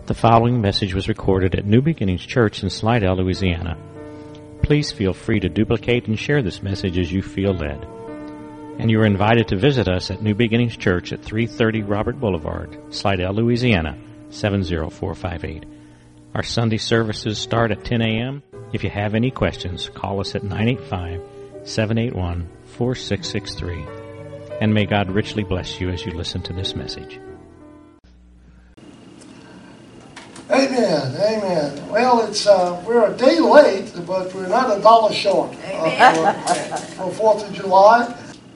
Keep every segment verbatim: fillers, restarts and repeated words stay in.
The following message was recorded at New Beginnings Church in Slidell, Louisiana. Please feel free to duplicate and share this message as you feel led. And you are invited to visit us at New Beginnings Church at three thirty Robert Boulevard, Slidell, Louisiana, seven zero four five eight. Our Sunday services start at ten a.m. If you have any questions, call us at nine eight five, seven eight one, four six six three. And may God richly bless you as you listen to this message. Amen, amen. Well, it's uh, we're a day late, but we're not a dollar short uh, for, for fourth of July.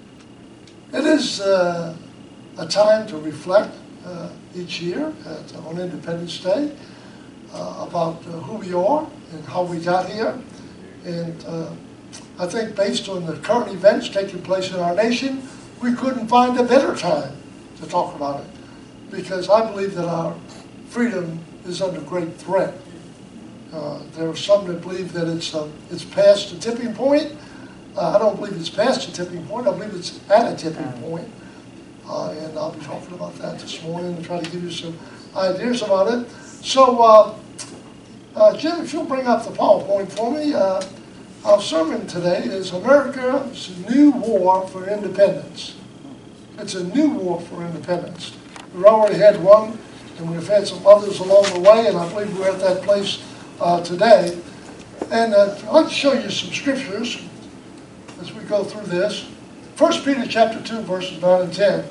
It is uh, a time to reflect uh, each year at, on Independence Day uh, about uh, who we are and how we got here. And uh, I think based on the current events taking place in our nation, we couldn't find a better time to talk about it, because I believe that our freedom is under great threat. Uh, there are some that believe that it's uh, it's past the tipping point. Uh, I don't believe it's past the tipping point. I believe it's at a tipping point. Uh, and I'll be talking about that this morning and try to give you some ideas about it. So, uh, uh, Jim, if you'll bring up the PowerPoint for me. Uh, our sermon today is America's New War for Independence. It's a new war for independence. We've already had one, and we've had some others along the way, and I believe we're at that place uh, today. And uh, I'd like to show you some scriptures as we go through this. First Peter chapter two, verses nine and ten.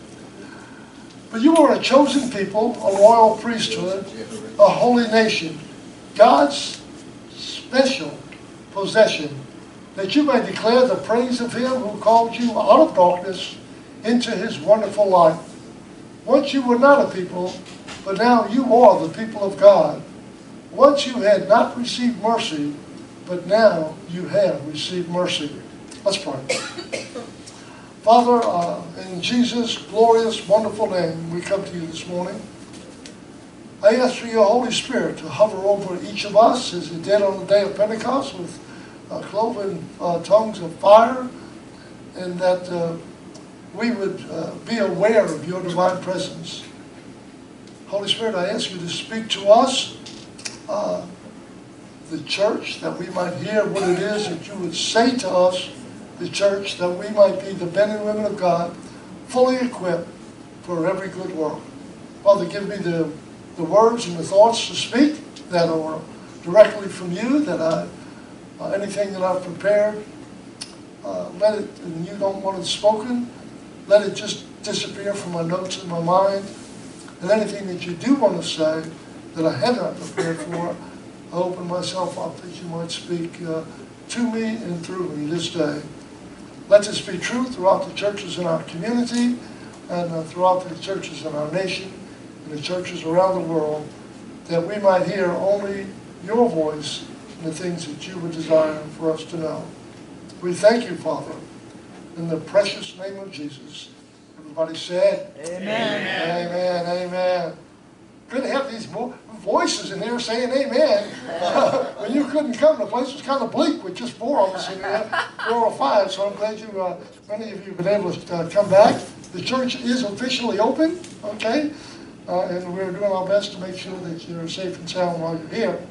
But you are a chosen people, a royal priesthood, a holy nation, God's special possession, that you may declare the praise of him who called you out of darkness into his wonderful light. Once you were not a people, but now you are the people of God. Once you had not received mercy, but now you have received mercy. Let's pray. Father, uh, in Jesus' glorious, wonderful name, we come to you this morning. I ask for your Holy Spirit to hover over each of us as it did on the day of Pentecost with uh, cloven uh, tongues of fire, and that uh, we would uh, be aware of your divine presence. Holy Spirit, I ask you to speak to us, uh, the church, that we might hear what it is that you would say to us, the church, that we might be the men and women of God, fully equipped for every good work. Father, give me the, the words and the thoughts to speak that are directly from you, that I, uh, anything that I've prepared, uh, let it, and you don't want it spoken, let it just disappear from my notes in my mind. And anything that you do want to say that I have not prepared for, I open myself up that you might speak uh, to me and through me this day. Let this be true throughout the churches in our community and uh, throughout the churches in our nation and the churches around the world, that we might hear only your voice and the things that you would desire for us to know. We thank you, Father, in the precious name of Jesus. Everybody said, Amen. Amen, amen. Good to have these vo- voices in here saying amen. When you couldn't come, the place was kind of bleak with just four of us in here, four or five. So I'm glad you, uh, many of you have been able to uh, come back. The church is officially open, okay? Uh, and we're doing our best to make sure that you're safe and sound while you're here.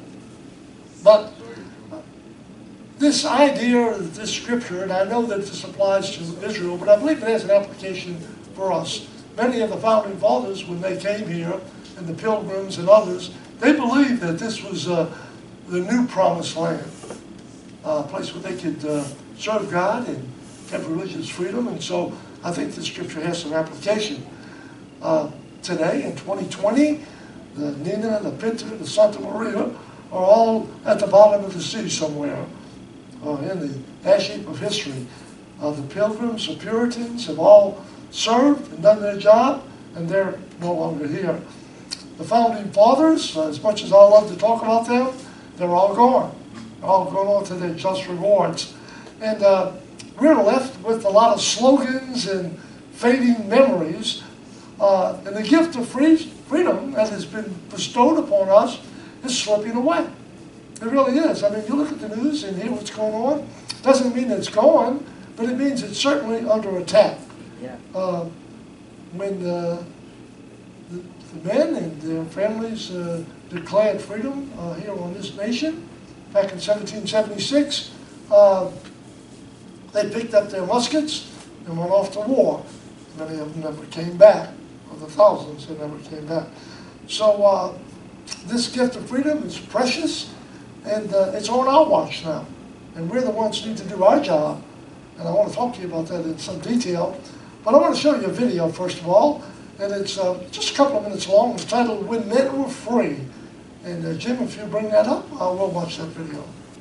But uh, this idea, this scripture, and I know that this applies to Israel, but I believe it has an application for us. Many of the founding fathers, when they came here, and the pilgrims and others, they believed that this was uh, the new promised land, uh, a place where they could uh, serve God and have religious freedom. And so I think this scripture has some application. Uh, today, in twenty twenty, the Nina, the Pinta, the Santa Maria are all at the bottom of the sea somewhere uh, in the ash heap of history. Uh, the pilgrims, the Puritans have all served and done their job, and they're no longer here. The founding fathers, uh, as much as I love to talk about them, they're all gone. They're all gone on to their just rewards. And uh, we're left with a lot of slogans and fading memories. Uh, and the gift of free, freedom that has been bestowed upon us is slipping away. It really is. I mean, you look at the news and hear what's going on. Doesn't mean it's gone, but it means it's certainly under attack. Yeah. Uh, when uh, the, the men and their families uh, declared freedom uh, here on this nation. Back in seventeen seventy-six, uh, they picked up their muskets and went off to war. Many of them never came back. Of the thousands that never came back. So uh, this gift of freedom is precious, and uh, it's on our watch now. And we're the ones who need to do our job. And I want to talk to you about that in some detail. But I want to show you a video, first of all. And it's uh, just a couple of minutes long. It's titled, When Men Were Free. And uh, Jim, if you bring that up, I will watch that video.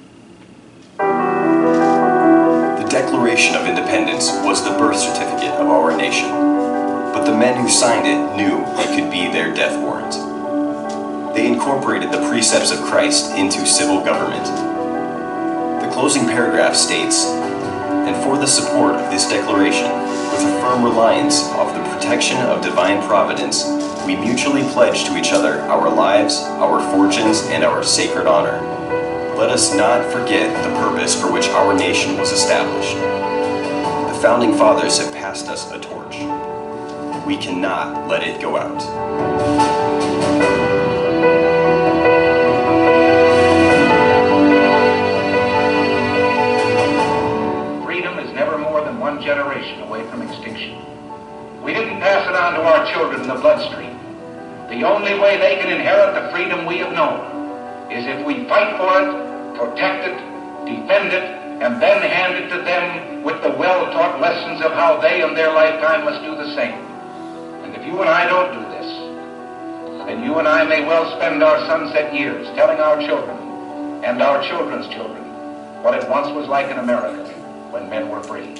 The Declaration of Independence was the birth certificate of our nation. But the men who signed it knew it could be their death warrant. They incorporated the precepts of Christ into civil government. The closing paragraph states, "And for the support of this declaration, with a firm reliance of the protection of divine providence, we mutually pledge to each other our lives, our fortunes, and our sacred honor. Let us not forget the purpose for which our nation was established. The founding fathers have passed us a torch. We cannot let it go out." Freedom is never more than one generation away from extinction. We didn't pass it on to our children in the bloodstream. The only way they can inherit the freedom we have known is if we fight for it, protect it, defend it, and then hand it to them with the well-taught lessons of how they in their lifetime must do the same. If you and I don't do this, then you and I may well spend our sunset years telling our children and our children's children what it once was like in America when men were free.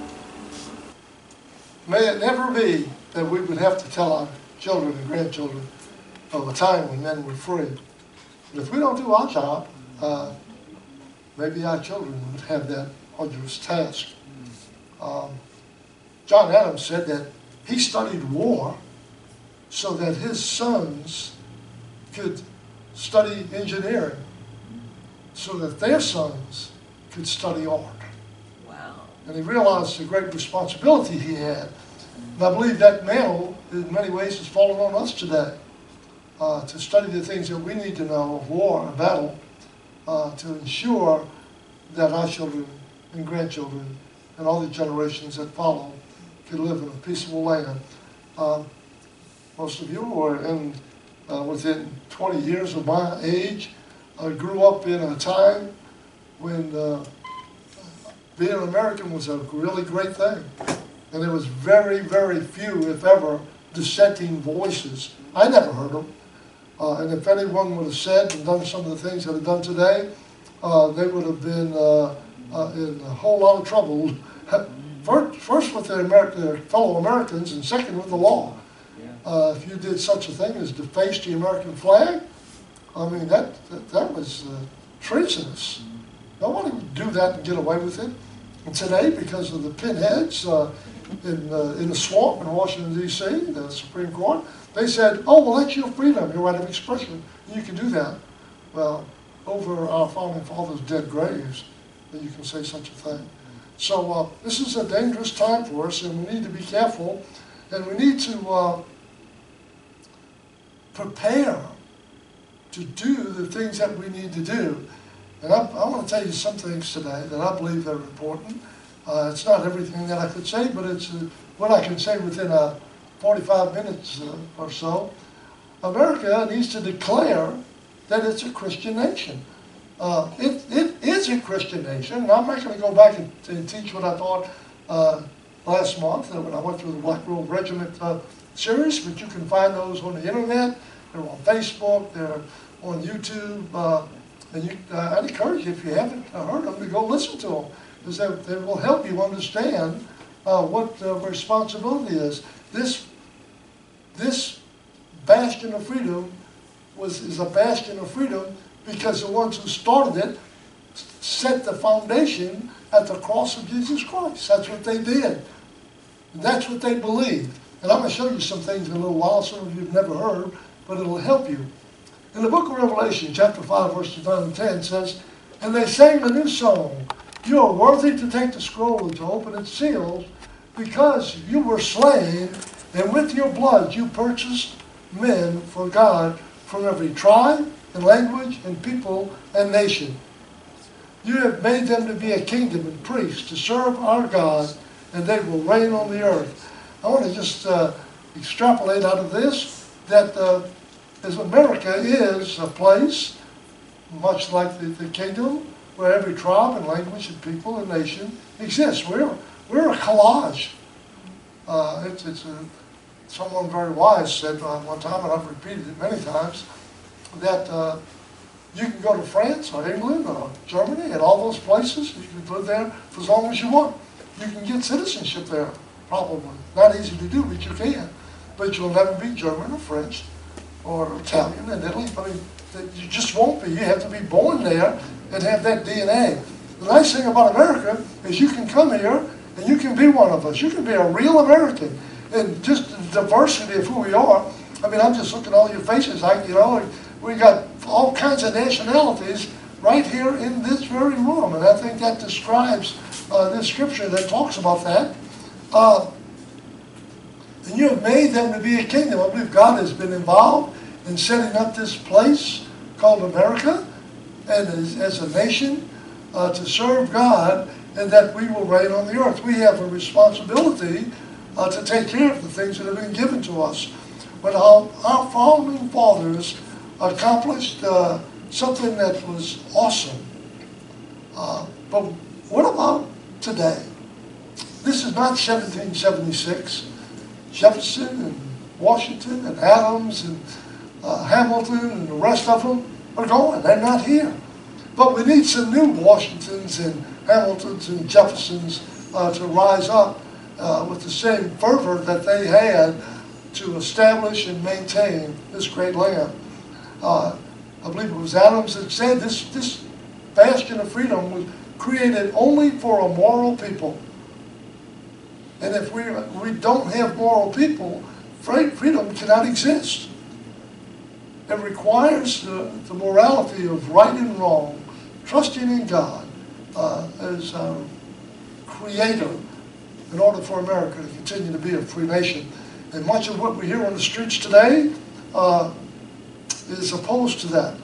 May it never be that we would have to tell our children and grandchildren of a time when men were free. But if we don't do our job, uh, maybe our children would have that arduous task. Um, John Adams said that he studied war so that his sons could study engineering, so that their sons could study art. Wow. And he realized the great responsibility he had. And I believe that mantle, in many ways, has fallen on us today, uh, to study the things that we need to know of war and battle, uh, to ensure that our children and grandchildren and all the generations that follow could live in a peaceful land. Um, most of you were in, uh, within twenty years of my age, uh, grew up in a time when uh, being an American was a really great thing. And there was very, very few, if ever, dissenting voices. I never heard them. Uh, and if anyone would have said and done some of the things that are done today, uh, they would have been uh, uh, in a whole lot of trouble. First, first with their, Ameri their fellow Americans, and second with the law. Uh, if you did such a thing as deface the American flag, I mean, that that, that was uh, treasonous. Nobody would do that and get away with it. And today, because of the pinheads uh, in, uh, in the swamp in Washington, D C, the Supreme Court, they said, oh, well, that's your freedom, your right of expression. You can do that. Well, over our founding fathers' dead graves, that you can say such a thing. So uh, this is a dangerous time for us, and we need to be careful, and we need to uh, prepare to do the things that we need to do. And I, I want to tell you some things today that I believe are important. Uh, it's not everything that I could say, but it's uh, what I can say within uh, forty-five minutes uh, or so. America needs to declare that it's a Christian nation. Uh, it, it is a Christian nation, and I'm not going to go back and, and teach what I taught uh, last month uh, when I went through the Black Robe Regiment uh, series, but you can find those on the internet. They're on Facebook, they're on YouTube, uh, and you, uh, I'd encourage you, if you haven't heard them, to go listen to them, because they, they will help you understand uh, what uh, responsibility is. This, this bastion of freedom was, is a bastion of freedom because the ones who started it set the foundation at the cross of Jesus Christ. That's what they did. That's what they believed. And I'm going to show you some things in a little while, some of you have never heard, but it'll help you. In the book of Revelation, chapter five, verses nine and ten says, and they sang a new song, you are worthy to take the scroll and to open its seals, because you were slain, and with your blood you purchased men for God from every tribe and language and people and nation. You have made them to be a kingdom and priests to serve our God, and they will reign on the earth. I want to just uh, extrapolate out of this that uh, as America is a place, much like the, the kingdom, where every tribe and language and people and nation exists. We're, we're a collage. Uh, it's, it's a, someone very wise said uh, one time, and I've repeated it many times, that uh, you can go to France or England or Germany and all those places. You can live there for as long as you want. You can get citizenship there, probably. Not easy to do, but you can. But you'll never be German or French or Italian in Italy. I mean, you just won't be. You have to be born there and have that D N A. The nice thing about America is you can come here and you can be one of us. You can be a real American. And just the diversity of who we are. I mean, I'm just looking at all your faces. I, you know, we got all kinds of nationalities right here in this very room. And I think that describes uh, this scripture that talks about that. Uh, and you have made them to be a kingdom. I believe God has been involved in setting up this place called America, and as, as a nation uh, to serve God, and that we will reign on the earth. We have a responsibility uh, to take care of the things that have been given to us. But our, our founding fathers accomplished uh, something that was awesome. Uh, but what about today? This is not seventeen seventy-six. Jefferson and Washington and Adams and uh, Hamilton and the rest of them are gone. They're not here. But we need some new Washingtons and Hamiltons and Jeffersons uh, to rise up uh, with the same fervor that they had to establish and maintain this great land. Uh, I believe it was Adams that said this, this bastion of freedom was created only for a moral people. And if we, we don't have moral people, freedom cannot exist. It requires uh, the morality of right and wrong, trusting in God uh, as our creator in order for America to continue to be a free nation. And much of what we hear on the streets today uh, is opposed to that.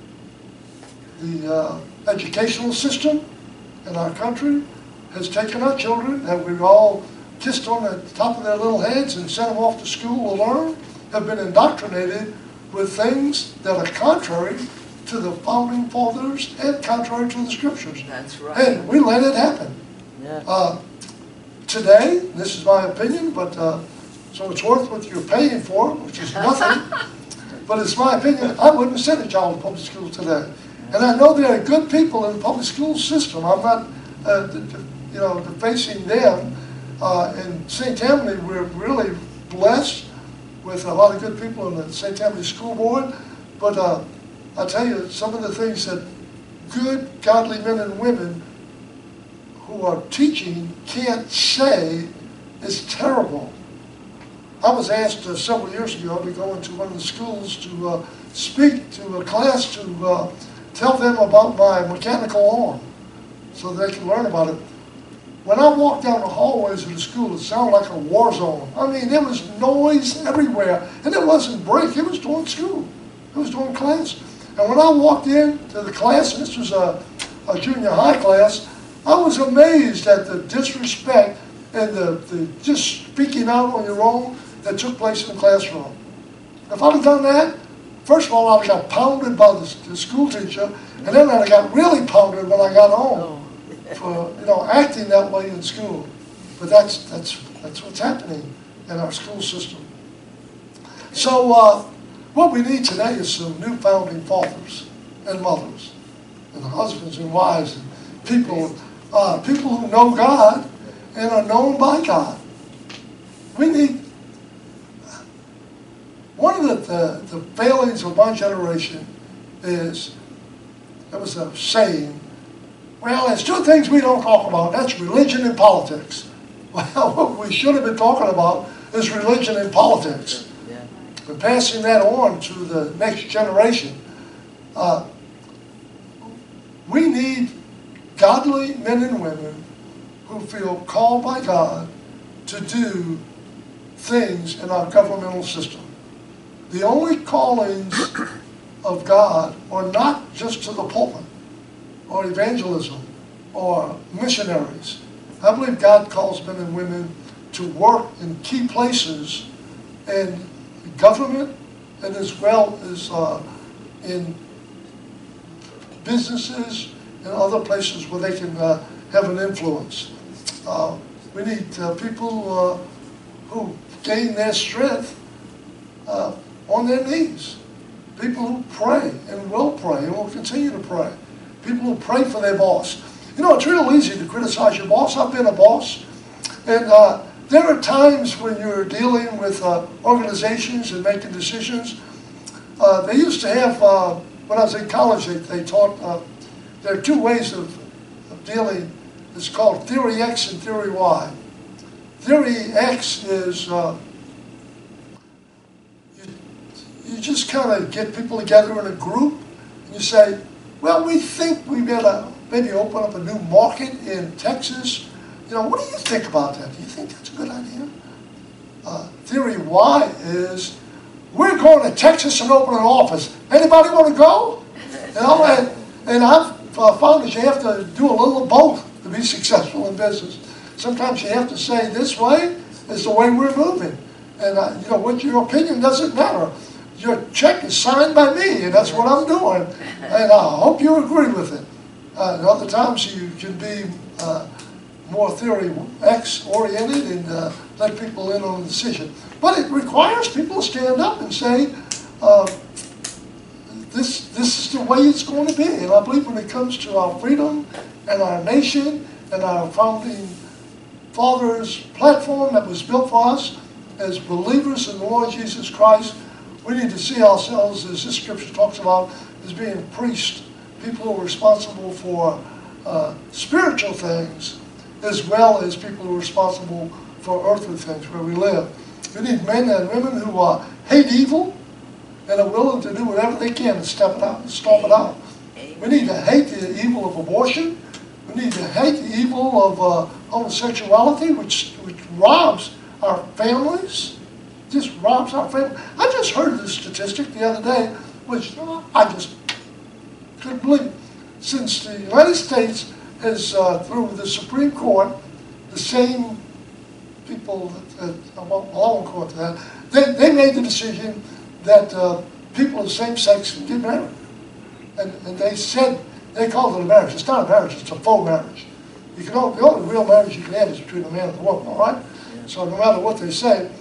The uh, educational system in our country has taken our children that we've all kissed on the top of their little heads and sent them off to school to learn, have been indoctrinated with things that are contrary to the founding fathers and contrary to the scriptures. That's right. And we let it happen. Yeah. Uh, today, this is my opinion, but uh, so it's worth what you're paying for, which is nothing. But it's my opinion. I wouldn't send a child to public school today. And I know there are good people in the public school system. I'm not, uh, you know, defacing them. Uh, in Saint Tammany, we're really blessed with a lot of good people in the Saint Tammany School Board. But uh, I tell you, some of the things that good, godly men and women who are teaching can't say is terrible. I was asked uh, several years ago to go into one of the schools to uh, speak to a class to uh, tell them about my mechanical arm so they can learn about it. When I walked down the hallways of the school, it sounded like a war zone. I mean, there was noise everywhere. And it wasn't break, it was during school. It was during class. And when I walked into the class, and this was a, a junior high class, I was amazed at the disrespect and the, the just speaking out on your own that took place in the classroom. If I'd have done that, first of all, I'd have got pounded by the, the school teacher, and then I'd have got really pounded when I got home. For, you know, acting that way in school. But that's that's that's what's happening in our school system. So uh, what we need today is some new founding fathers and mothers and husbands and wives and people uh, people who know God and are known by God. We need one of the, the, the failings of my generation is, there was a saying, well, there's two things we don't talk about. That's religion and politics. Well, what we should have been talking about is religion and politics. Yeah. And passing that on to the next generation. Uh, we need godly men and women who feel called by God to do things in our governmental system. the only callings of God are not just to the pulpit or evangelism or missionaries. I believe God calls men and women to work in key places in government and as well as uh, in businesses and other places where they can uh, have an influence. Uh, we need uh, people uh, who gain their strength uh, on their knees. People who pray and will pray and will continue to pray. People who pray for their boss. You know, it's real easy to criticize your boss. I've been a boss. And uh, there are times when you're dealing with uh, organizations and making decisions. Uh, they used to have, uh, when I was in college, they, they taught, uh, there are two ways of, of dealing. It's called Theory X and Theory Y. Theory X is, uh, you, you just kind of get people together in a group and you say, well, we think we better maybe open up a new market in Texas. You know, what do you think about that? Do you think that's a good idea? Uh, theory Y is, we're going to Texas and open an office. Anybody want to go? You know, and, and I've uh, found that you have to do a little of both to be successful in business. Sometimes you have to say, this way is the way we're moving. And, uh, you know, what your opinion doesn't matter. Your check is signed by me, and that's what I'm doing. And I hope you agree with it. Uh, and other times you can be uh, more theory X oriented and uh, let people in on the decision. But it requires people to stand up and say, uh, this, this is the way it's going to be. And I believe when it comes to our freedom and our nation and our founding fathers' platform that was built for us as believers in the Lord Jesus Christ, we need to see ourselves, as this scripture talks about, as being priests, people who are responsible for uh, spiritual things, as well as people who are responsible for earthly things where we live. We need men and women who uh, hate evil and are willing to do whatever they can to step it out, stop it out. We need to hate the evil of abortion. We need to hate the evil of uh, homosexuality, which, which robs our families. Just robs our family. I just heard this statistic the other day, which I just couldn't believe. Since the United States has, uh, through the Supreme Court, the same people that, that belong to court to that, they, they made the decision that uh, people of the same sex can get married. And, and they said, they called it a marriage. It's not a marriage, it's a faux marriage. You can only, the only real marriage you can have is between a man and a woman, all right? So no matter what they say.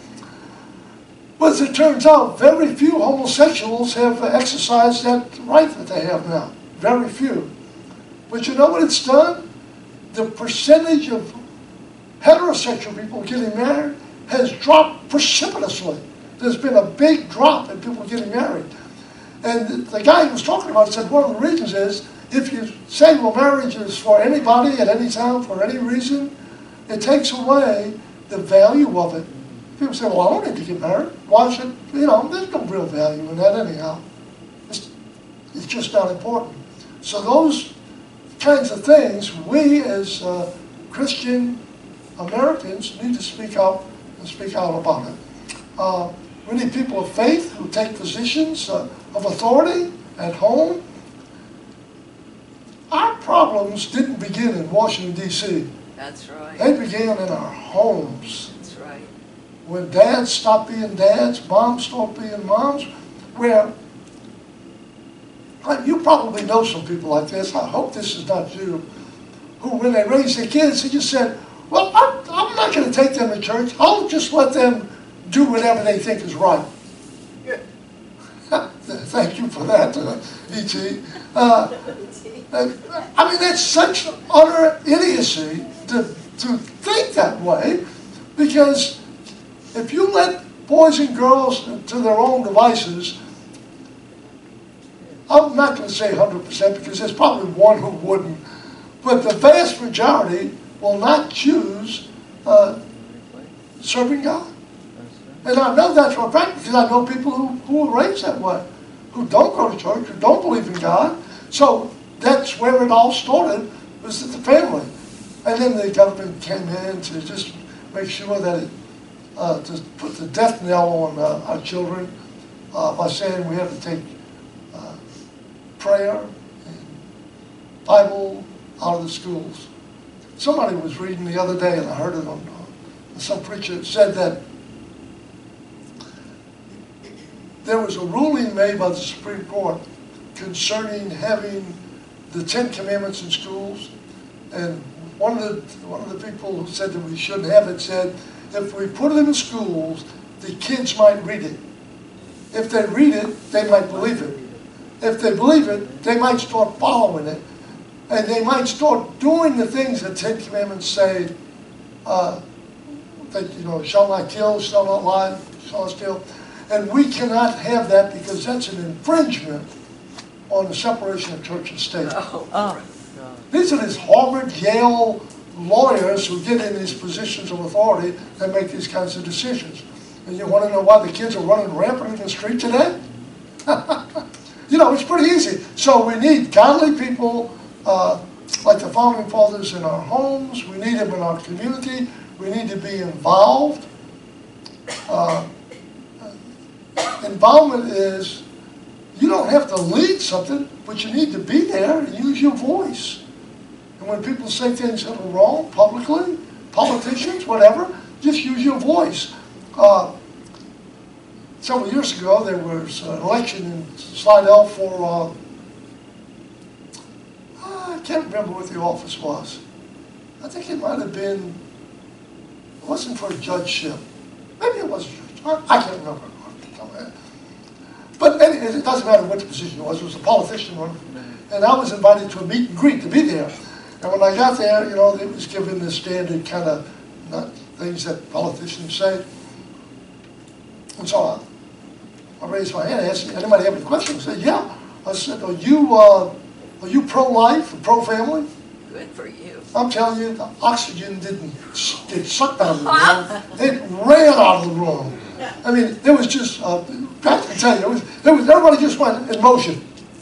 But as it turns out, very few homosexuals have exercised that right that they have now. Very few. But you know what it's done? The percentage of heterosexual people getting married has dropped precipitously. There's been a big drop in people getting married. And the guy who was talking about it said one of the reasons is, if you say, well, marriage is for anybody at any time, for any reason, it takes away the value of it. People say, well, I don't need to get married. Why should, you know, there's no real value in that anyhow. It's, it's just not important. So those kinds of things, we as uh, Christian Americans need to speak out and speak out about it. Uh, we need people of faith who take positions uh, of authority at home. Our problems didn't begin in Washington, D C That's right. They began in our homes. That's right. When dads stopped being dads, moms stopped being moms, where, you probably know some people like this, I hope this is not you, who when they raised their kids, they just said, well, I'm, I'm not going to take them to church, I'll just let them do whatever they think is right. Yeah. Thank you for that, uh, E T Uh, I mean, that's such utter idiocy to, to think that way, because if you let boys and girls to their own devices, I'm not going to say one hundred percent because there's probably one who wouldn't, but the vast majority will not choose uh, serving God. And I know that's for a fact because I know people who, who are raised that way, who don't go to church, who don't believe in God. So that's where it all started, was at the family. And then the government came in to just make sure that it, uh, to put the death knell on uh, our children. uh, by saying we have to take uh, prayer and Bible out of the schools. Somebody was reading the other day, and I heard it on uh, some preacher said that there was a ruling made by the Supreme Court concerning having the Ten Commandments in schools, and one of the one of the people who said that we shouldn't have it said, if we put it in the schools, the kids might read it. If they read it, they might believe it. If they believe it, they might start following it, and they might start doing the things that Ten Commandments say. Uh, that you know, shall not kill, shall not lie, shall not steal. And we cannot have that because that's an infringement on the separation of church and state. Oh, oh. These are these Harvard, Yale lawyers who get in these positions of authority and make these kinds of decisions. And you want to know why the kids are running rampant in the street today? You know, it's pretty easy. So we need godly people uh, like the Founding Fathers in our homes. We need them in our community. We need to be involved. Uh, Involvement is, you don't have to lead something, but you need to be there and use your voice. And when people say things that are wrong publicly, politicians, whatever, just use your voice. Uh, several years ago, there was an election in Slidell for, uh, I can't remember what the office was. I think it might have been, it wasn't for a judgeship. Maybe it was a judge. I can't remember. But anyway, it doesn't matter what the position was. It was a politician one. And I was invited to a meet and greet to be there. And when I got there, you know, it was given the standard kind of not things that politicians say. And so I, I raised my hand and asked, anybody have any questions? I said, yeah. I said, are you, uh, are you pro-life or pro-family? Good for you. I'm telling you, the oxygen didn't get sucked out of the room. It ran out of the room. I mean, it was just, uh, I can tell you, it was, it was, everybody just went in motion.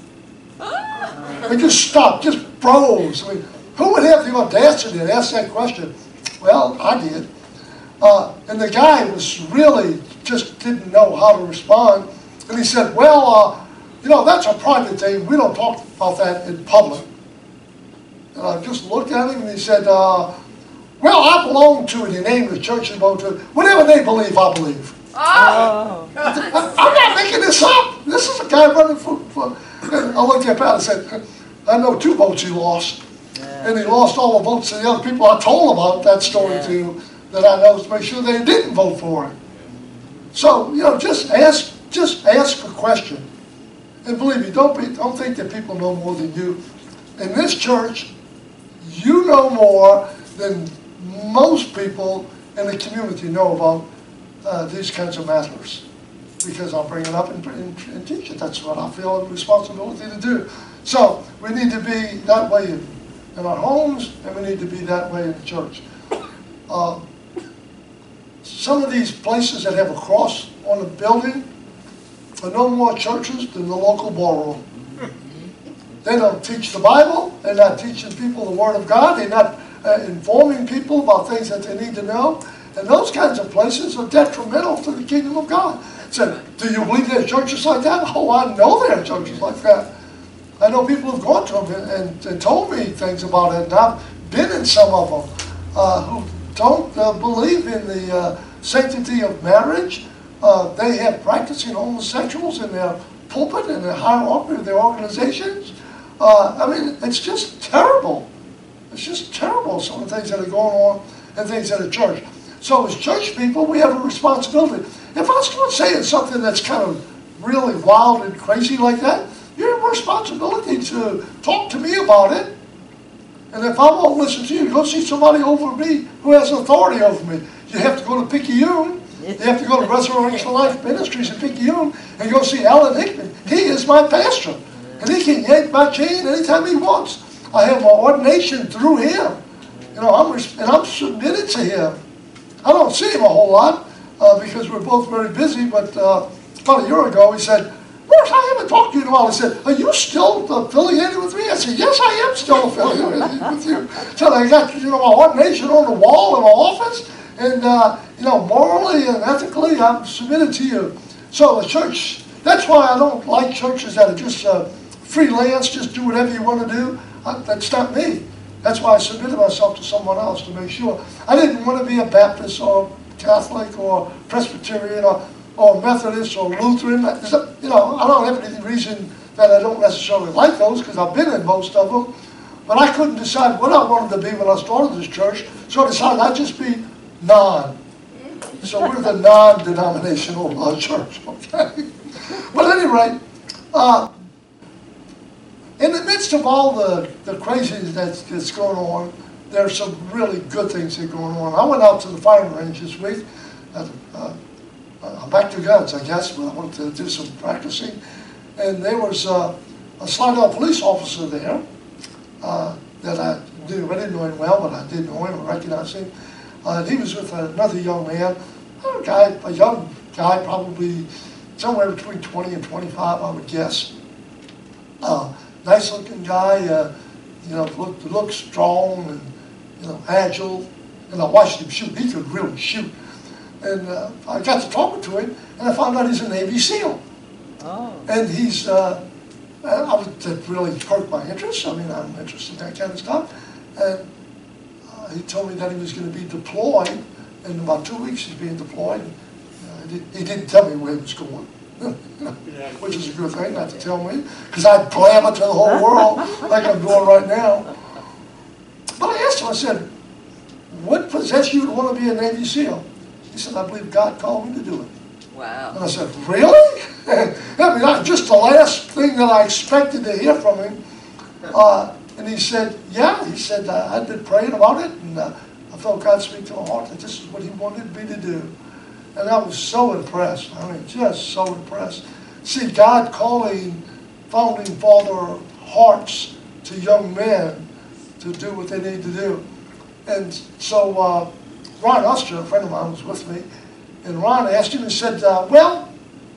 They just stopped, just froze. I mean, who would have the audacity to ask that question? Well, I did. Uh, and the guy was really, just didn't know how to respond. And he said, well, uh, you know, that's a private thing. We don't talk about that in public. And I just looked at him and he said, uh, well, I belong to it. He named the church and belong to it. Whatever they believe, I believe. Oh. I'm not making this up. This is a guy running for, for I looked at Pat and said, I know two votes he lost. Yeah. And he lost all the votes to the other people I told about that story yeah. to, that I know to make sure they didn't vote for him. So, you know, just ask just ask a question. And believe me, don't be don't think that people know more than you. In this church, you know more than most people in the community know about Uh, these kinds of matters, because I'll bring it up and, and, and teach it. That's what I feel a responsibility to do. So we need to be that way in, in our homes, and we need to be that way in the church. Uh, some of these places that have a cross on the building are no more churches than the local ballroom. They don't teach the Bible. They're not teaching people the Word of God. They're not uh, informing people about things that they need to know. And those kinds of places are detrimental to the kingdom of God. So, do you believe there's churches like that? Oh, I know there are churches like that. I know people who've gone to them and, and, and told me things about it. And I've been in some of them uh, who don't uh, believe in the uh, sanctity of marriage. Uh, they have practicing homosexuals in their pulpit and their hierarchy of their organizations. Uh, I mean, it's just terrible. It's just terrible, some of the things that are going on and things at a church. So as church people, we have a responsibility. If I start saying something that's kind of really wild and crazy like that, you have a responsibility to talk to me about it. And if I won't listen to you, go see somebody over me who has authority over me. You have to go to Picayune. You have to go to Resurrection Life Ministries in Picayune and go see Alan Hickman. He is my pastor. And he can yank my chain anytime he wants. I have my ordination through him. You know, I'm and I'm submitted to him. I don't see him a whole lot uh, because we're both very busy, but uh, about a year ago he said, Bruce, I haven't talked to you in a while. He said, are you still affiliated with me? I said, yes, I am still affiliated with you. So I got, you know, my ordination on the wall in my office, and, uh, you know, morally and ethically, I'm submitted to you. So the church That's why I don't like churches that are just uh, freelance, just do whatever you want to do. I, that's not me. That's why I submitted myself to someone else to make sure. I didn't want to be a Baptist or Catholic or Presbyterian or, or Methodist or Lutheran. You know, I don't have any reason that I don't necessarily like those because I've been in most of them. But I couldn't decide what I wanted to be when I started this church, so I decided I'd just be non. So we're the non-denominational uh, church, okay? But at any rate, uh, in the midst of all the, the craziness that's, that's going on, there are some really good things that are going on. I went out to the firing range this week. Uh, uh, I'm back to guns, I guess, but I wanted to do some practicing. And there was uh, a Slidell police officer there uh, that I knew. I didn't know him well, but I did know him. I recognized him. Uh, and he was with another young man, a guy, a young guy, probably somewhere between twenty and twenty-five, I would guess. Uh, nice looking guy, uh, you know, looked, looked strong and, you know, agile. And I watched him shoot. He could really shoot. And uh, I got to talking to him, and I found out he's a Navy SEAL. Oh. And he's, uh, I was, that really hurt my interest. I mean, I'm interested in that kind of stuff. And uh, he told me that he was going to be deployed. In about two weeks, he's being deployed. Uh, he, he didn't tell me where he was going, which is a good thing not to tell me, because I'd blab it to the whole world like I'm doing right now. But I asked him, I said, what possessed you to want to be a Navy SEAL? He said, I believe God called me to do it. Wow. And I said, really? I mean, not just the last thing that I expected to hear from him. Uh, and he said, yeah. He said, uh, I'd been praying about it, and uh, I felt God speak to my heart that this is what he wanted me to do. And I was so impressed. I mean, just so impressed. See, God calling founding father hearts to young men to do what they need to do. And so uh, Ron Uster, a friend of mine, was with me. And Ron asked him and said, uh, well,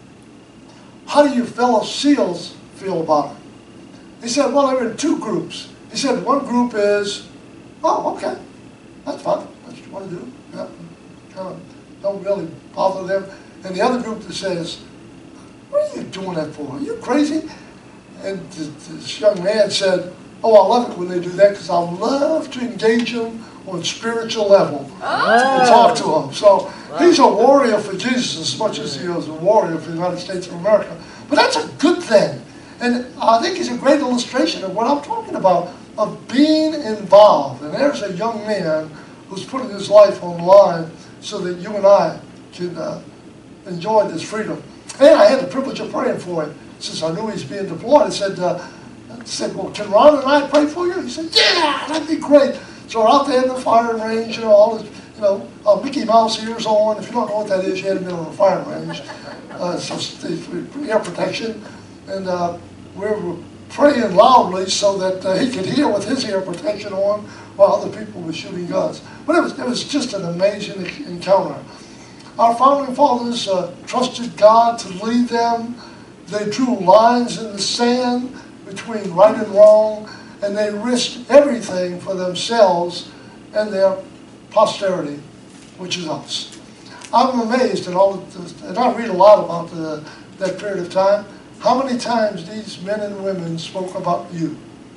how do your fellow SEALs feel about it? He said, well, they're in two groups. He said, one group is, oh, okay, that's fine. That's what you want to do. Yeah, kind of don't really bother them. And the other group that says, what are you doing that for? Are you crazy? And this young man said, oh, I love it when they do that because I love to engage them on spiritual level oh. and talk to them. So wow. he's a warrior for Jesus as much as he is a warrior for the United States of America. But that's a good thing. And I think he's a great illustration of what I'm talking about, of being involved. And there's a young man who's putting his life on the line so that you and I can uh, enjoy this freedom. And I had the privilege of praying for him since I knew he was being deployed. I said, uh, I said, well, can Ron and I pray for you? He said, yeah, that'd be great. So we're out there in the firing range, you know, all this, you know, uh, Mickey Mouse ears on. If you don't know what that is, you hadn't been on a firing range. Uh, so it's air protection. And uh, we were praying loudly so that uh, he could hear with his ear protection on while other people were shooting guns. But it was, it was just an amazing encounter. Our founding fathers uh, trusted God to lead them. They drew lines in the sand between right and wrong, and they risked everything for themselves and their posterity, which is us. I'm amazed at all of this, and I read a lot about the, that period of time, how many times these men and women spoke about you.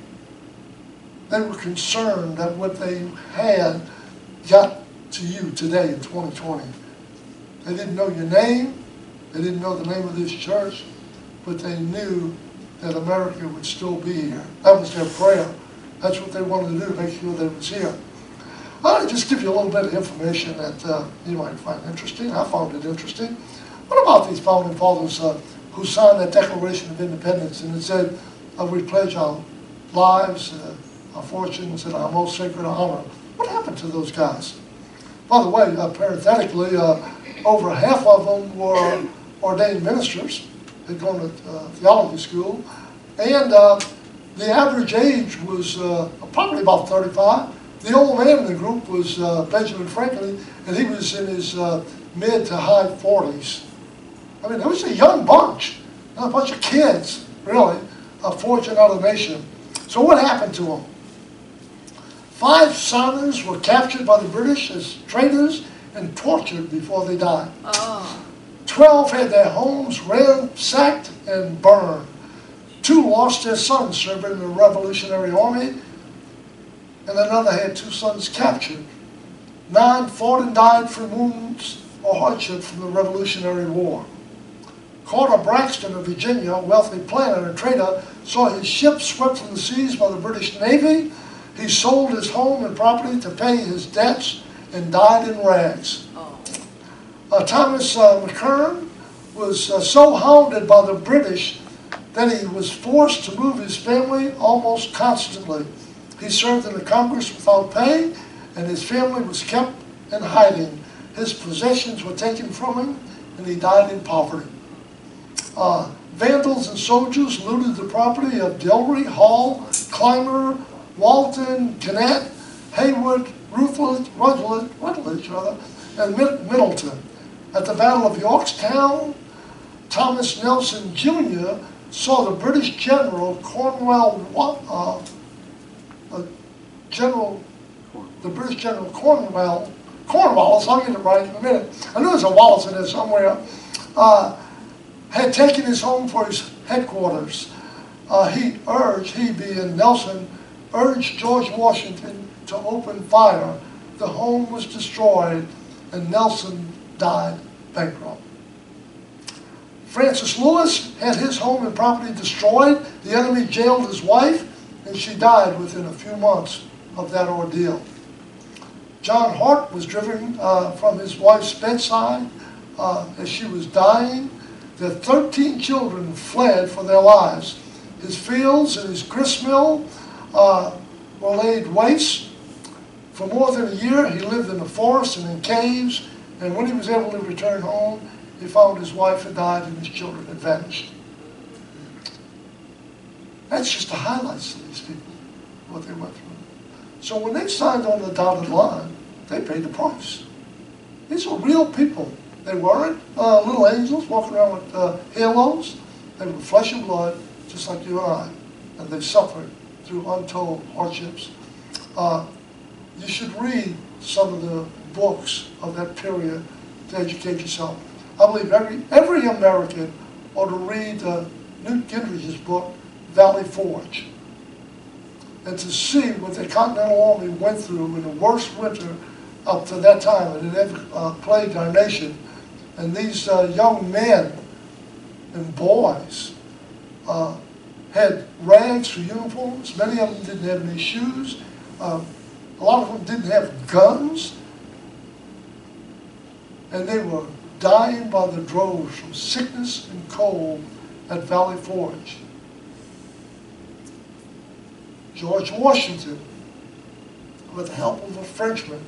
They were concerned that what they had got to you today in twenty twenty. They didn't know your name, they didn't know the name of this church, but they knew that America would still be here. That was their prayer. That's what they wanted to do, to make sure that it was here. I'll just give you a little bit of information that uh, you might find interesting. I found it interesting. What about these founding fathers uh, who signed that Declaration of Independence and it said, uh, we pledge our lives, uh, our fortunes, and our most sacred honor? What happened to those guys? By the way, uh, parenthetically, uh, over half of them were ordained ministers. They'd gone to uh, theology school. And uh, the average age was uh, probably about thirty-five. The old man in the group was uh, Benjamin Franklin, and he was in his uh, mid to high forties. I mean, it was a young bunch, a bunch of kids, really, uh, forging out of the nation. So what happened to them? Five Sounders were captured by the British as traitors and tortured before they died. Oh. Twelve had their homes ransacked and burned. Two lost their sons serving in the Revolutionary Army, and another had two sons captured. Nine fought and died from wounds or hardship from the Revolutionary War. Carter Braxton of Virginia, a wealthy planter and trader, saw his ship swept from the seas by the British Navy. He sold his home and property to pay his debts and died in rags. Uh, Thomas uh, McKern was uh, so hounded by the British that he was forced to move his family almost constantly. He served in the Congress without pay, and his family was kept in hiding. His possessions were taken from him, and he died in poverty. Uh, vandals and soldiers looted the property of Delry, Hall, Clymer, Walton, Gannett, Haywood, Rutledge, Rutledge, Rutledge rather, and Mid Middleton. At the Battle of Yorktown, Thomas Nelson Junior saw the British General Cornwell, uh, uh, General, the British General Cornwell, Cornwallis, I'll get it right in a minute. I knew there's a Wallace in there somewhere. Uh, had taken his home for his headquarters. Uh, he urged, he being Nelson, urged George Washington to open fire. The home was destroyed, and Nelson died bankrupt. Francis Lewis had his home and property destroyed. The enemy jailed his wife, and she died within a few months of that ordeal. John Hart was driven uh, from his wife's bedside uh, as she was dying. The thirteen children fled for their lives. His fields and his grist mill uh, were laid waste. For more than a year, he lived in the forest and in caves, and when he was able to return home, he found his wife had died and his children had vanished. That's just the highlights of these people, what they went through. So when they signed on the dotted line, they paid the price. These were real people. They weren't uh, little angels walking around with uh, halos. They were flesh and blood, just like you and I. And they suffered through untold hardships. Uh, you should read some of the books of that period to educate yourself. I believe every, every American ought to read uh, Newt Gingrich's book, Valley Forge, and to see what the Continental Army went through in the worst winter up to that time that it ever uh, plagued our nation. And these uh, young men and boys uh, had rags for uniforms. Many of them didn't have any shoes. Uh, a lot of them didn't have guns. And they were dying by the droves from sickness and cold at Valley Forge. George Washington, with the help of a Frenchman,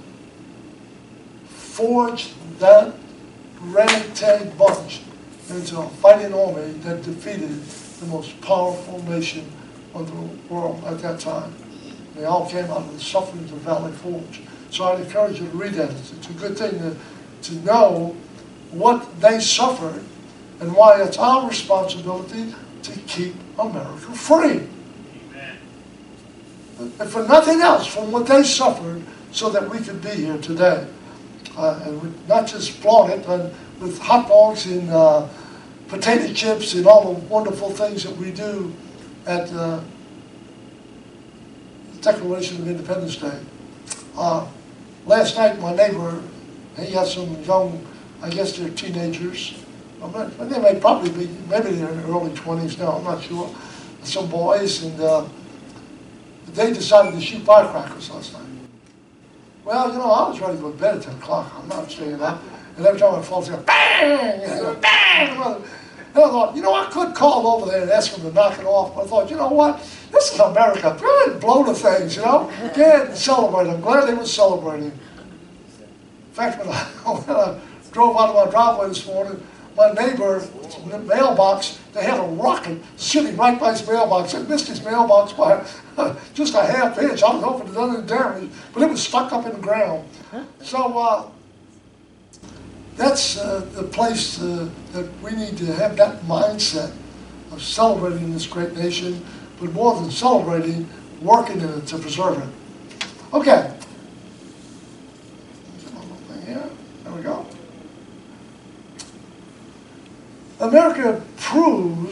forged that ragtag bunch into a fighting army that defeated the most powerful nation of the world at that time. They all came out of the sufferings of Valley Forge. So I'd encourage you to read that. It's, it's a good thing to, to know what they suffered and why it's our responsibility to keep America free. Amen. And for nothing else, from what they suffered, so that we could be here today. Uh, and we not just flaunt it, but with hot dogs and uh, potato chips and all the wonderful things that we do at uh, the Declaration of Independence Day. Uh, last night, my neighbor, he had some young, I guess they're teenagers, but they may probably be, maybe they're in their early twenties now, I'm not sure, some boys, and uh, they decided to shoot firecrackers last night. Well, you know, I was ready to go to bed at ten o'clock. I'm not saying that. And every time I fall asleep, bang, bang. And I thought, you know, I could call over there and ask them to knock it off. But I thought, you know what? This is America. Go ahead and blow the things, you know. Go ahead and celebrate. I'm glad they were celebrating. In fact, when I, when I drove out of my driveway this morning, my neighbor's mailbox, they had a rocket sitting right by his mailbox. It missed his mailbox by uh, just a half inch. I don't know if it had done any damage, but it was stuck up in the ground. So uh, that's uh, the place uh, that we need to have that mindset of celebrating this great nation, but more than celebrating, working in it to preserve it. Okay. Here. There we go.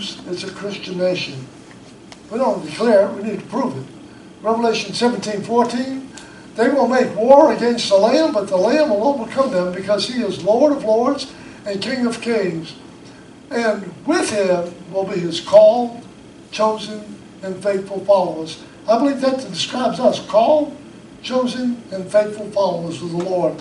proves it's a Christian nation. We don't declare it, we need to prove it. Revelation seventeen fourteen, they will make war against the Lamb, but the Lamb will overcome them because he is Lord of lords and King of kings. And with him will be his called, chosen, and faithful followers. I believe that describes us, called, chosen, and faithful followers of the Lord.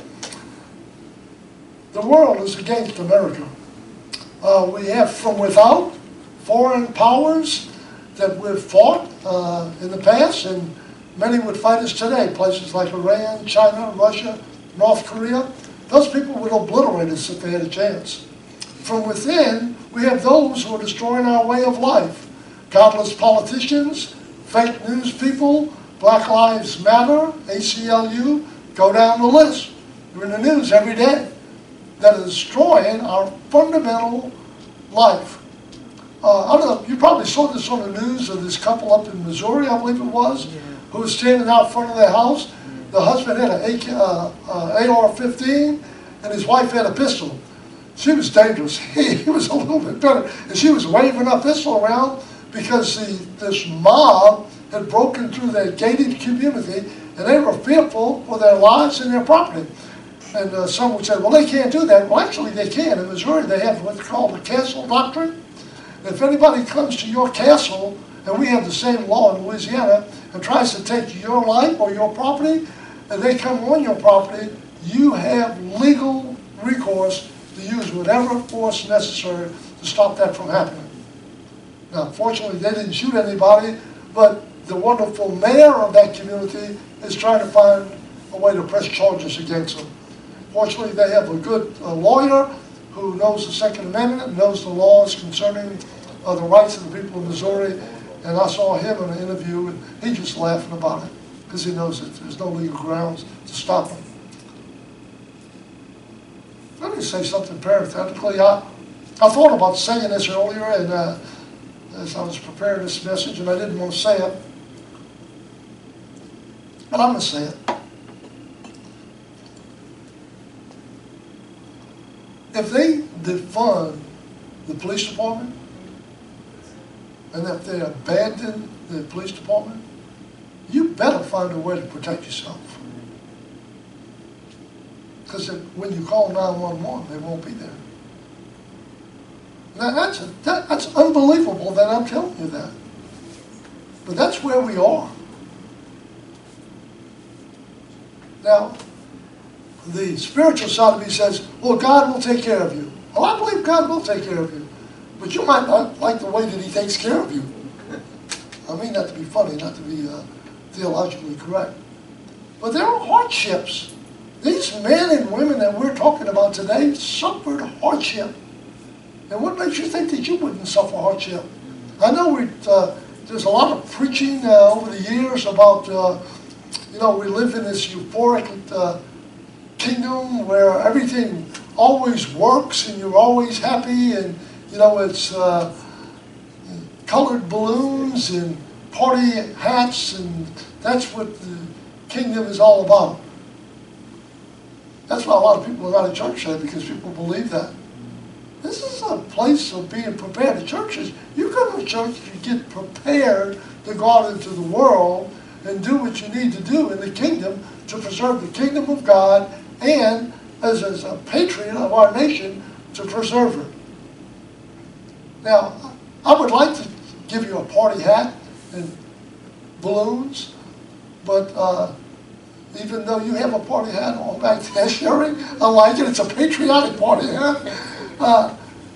The world is against America. Uh, we have from without foreign powers that we've fought uh, in the past, and many would fight us today. Places like Iran, China, Russia, North Korea. Those people would obliterate us if they had a chance. From within, we have those who are destroying our way of life. Godless politicians, fake news people, Black Lives Matter, A C L U, go down the list. You're in the news every day. That is destroying our fundamental life. Uh, I don't know, you probably saw this on the news of this couple up in Missouri, I believe it was, yeah. who was standing out front of their house. The husband had an uh, uh, A R fifteen, and his wife had a pistol. She was dangerous. He, he was a little bit better. And she was waving a pistol around because the, this mob had broken through their gated community, and they were fearful for their lives and their property. And uh, some would say, well, they can't do that. Well, actually, they can. In Missouri, they have what's called the castle doctrine. If anybody comes to your castle, and we have the same law in Louisiana, and tries to take your life or your property, and they come on your property, you have legal recourse to use whatever force necessary to stop that from happening. Now, fortunately, they didn't shoot anybody, but the wonderful mayor of that community is trying to find a way to press charges against them. Fortunately, they have a good uh, lawyer who knows the Second Amendment and knows the laws concerning uh, the rights of the people of Missouri. And I saw him in an interview, and he just laughing about it because he knows that there's no legal grounds to stop him. Let me say something parenthetically. I, I thought about saying this earlier, and uh, as I was preparing this message, and I didn't want to say it, but I'm going to say it. If they defund the police department, and if they abandon the police department, you better find a way to protect yourself. Because when you call nine one one, they won't be there. Now, that's, a, that, that's unbelievable that I'm telling you that. But that's where we are. Now, the spiritual side of me says, well, God will take care of you. Well, I believe God will take care of you. But you might not like the way that he takes care of you. I mean that to be funny, not to be uh, theologically correct. But there are hardships. These men and women that we're talking about today suffered hardship. And what makes you think that you wouldn't suffer hardship? I know we, uh, there's a lot of preaching uh, over the years about, uh, you know, we live in this euphoric uh, kingdom where everything always works and you're always happy, and you know it's uh, colored balloons and party hats, and that's what the kingdom is all about. That's why a lot of people are not in church today, because people believe that. This is a place of being prepared. The churches, you come to church, you get prepared to go out into the world and do what you need to do in the kingdom to preserve the kingdom of God, and as, as a patriot of our nation, to preserve it. Now, I would like to give you a party hat and balloons, but uh, even though you have a party hat on back there, Sherry, I like it. It's a patriotic party hat. Uh,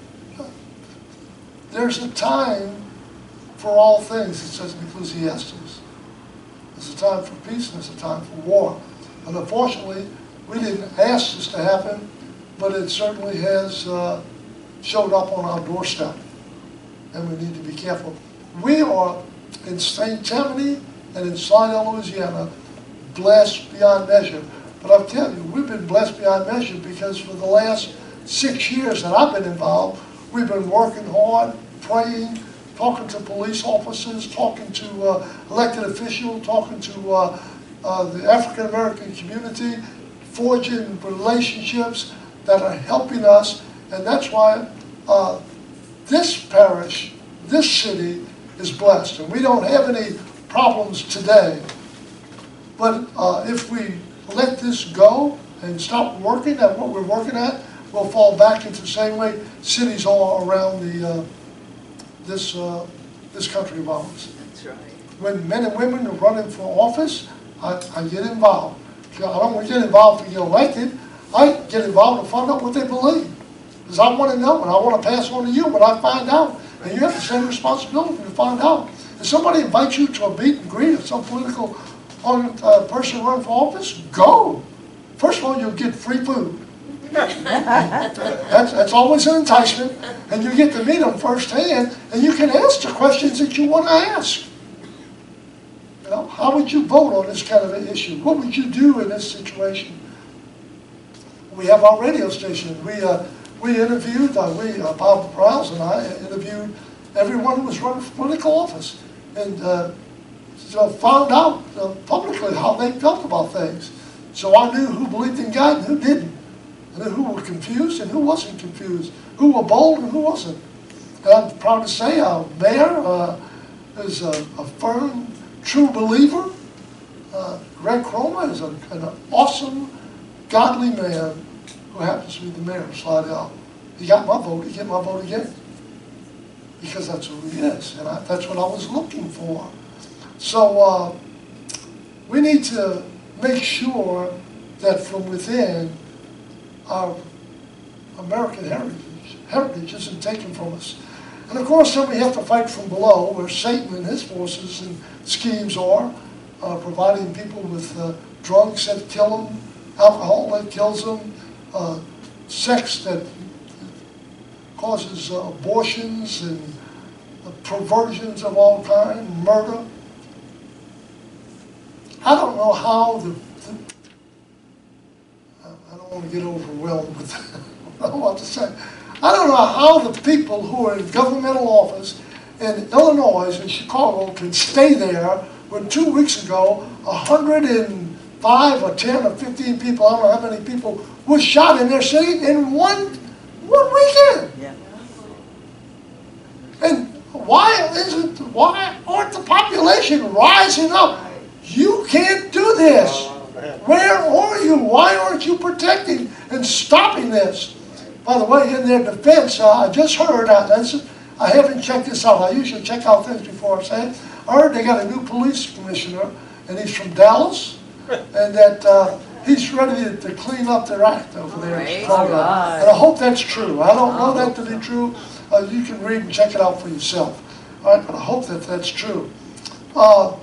there's a time for all things, it says in Ecclesiastes. There's a time for peace and there's a time for war. And unfortunately, we didn't ask this to happen, but it certainly has uh, showed up on our doorstep. And we need to be careful. We are in Saint Tammany and in Slidell, Louisiana, blessed beyond measure. But I'll tell you, we've been blessed beyond measure because for the last six years that I've been involved, we've been working hard, praying, talking to police officers, talking to uh, elected officials, talking to uh, uh, the African American community, forging relationships that are helping us. And that's why uh, this parish this city is blessed, and we don't have any problems today. But uh, if we let this go and stop working at what we're working at, we'll fall back into the same way cities all around the uh, this uh, this country of ours. That's right. When men and women are running for office, I, I get involved. I don't want to get involved to get elected. I get involved to find out what they believe. Because I want to know, and I want to pass on to you what I find out. And you have the same responsibility to find out. If somebody invites you to a meet and greet of some political uh, person running for office, go. First of all, you'll get free food. that's, that's always an enticement. And you get to meet them firsthand, and you can ask the questions that you want to ask. You know, how would you vote on this kind of an issue? What would you do in this situation? We have our radio station. We uh, we interviewed, uh, we uh, Bob Riles and I interviewed everyone who was running for political office, and uh, so found out uh, publicly how they felt about things. So I knew who believed in God and who didn't. I knew who were confused and who wasn't confused, who were bold and who wasn't. And I'm proud to say our mayor uh, is a, a firm, true believer. Uh, Greg Chroma is a, an awesome, godly man who happens to be the mayor of Slidell. He got my vote, he get my vote again. Because that's who he is, and I, that's what I was looking for. So uh, we need to make sure that from within, our American heritage, heritage isn't taken from us. And of course, then we have to fight from below, where Satan and his forces and schemes are, uh, providing people with uh, drugs that kill them, alcohol that kills them, uh, sex that causes uh, abortions and uh, perversions of all kinds, murder. I don't know how the, the I don't want to get overwhelmed with what I want to say. I don't know how the people who are in governmental office in Illinois and Chicago can stay there when two weeks ago, one hundred five or ten or fifteen people, I don't know how many people, were shot in their city in one, one weekend. Yeah. And why isn't, why aren't the population rising up? You can't do this. Where are you? Why aren't you protecting and stopping this? By the way, in their defense, uh, I just heard, uh, I haven't checked this out. I usually check out things before I say it. I heard they got a new police commissioner, and he's from Dallas, and that uh, he's ready to, to clean up their act over there in Chicago. Right. And I hope that's true. I don't know that to be true. Uh, you can read and check it out for yourself. All right, but I hope that that's true. Uh,